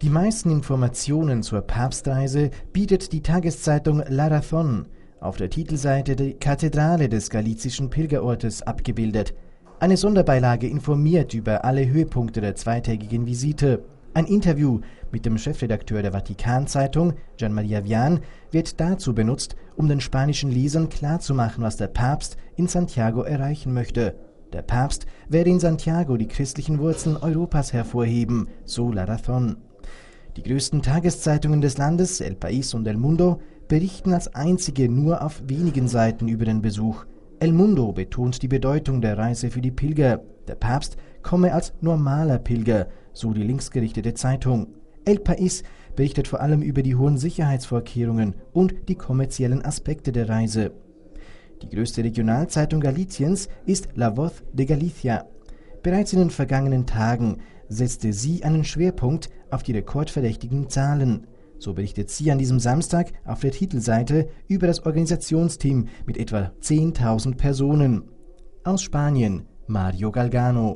Die meisten Informationen zur Papstreise bietet die Tageszeitung La Razón, auf der Titelseite die Kathedrale des galizischen Pilgerortes abgebildet. Eine Sonderbeilage informiert über alle Höhepunkte der zweitägigen Visite. Ein Interview mit dem Chefredakteur der Vatikan-Zeitung, Gian Maria Vian, wird dazu benutzt, um den spanischen Lesern klarzumachen, was der Papst in Santiago erreichen möchte. Der Papst werde in Santiago die christlichen Wurzeln Europas hervorheben, so La Razón. Die größten Tageszeitungen des Landes, El País und El Mundo, berichten als einzige nur auf wenigen Seiten über den Besuch. El Mundo betont die Bedeutung der Reise für die Pilger. Der Papst komme als normaler Pilger, so die linksgerichtete Zeitung. El País berichtet vor allem über die hohen Sicherheitsvorkehrungen und die kommerziellen Aspekte der Reise. Die größte Regionalzeitung Galiciens ist La Voz de Galicia. Bereits in den vergangenen Tagen setzte sie einen Schwerpunkt auf die rekordverdächtigen Zahlen. So berichtet sie an diesem Samstag auf der Titelseite über das Organisationsteam mit etwa 10.000 Personen. Aus Spanien, Mario Galgano.